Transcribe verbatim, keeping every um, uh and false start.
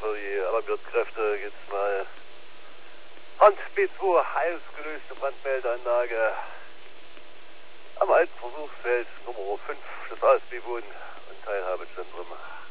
für die alarmierten Kräfte jetzt mal Hand B zwei, ausgelöste Brandmeldeanlage am alten Versuchsfeld Nummer fünf des A S B Wohn- und Teilhabezentrum.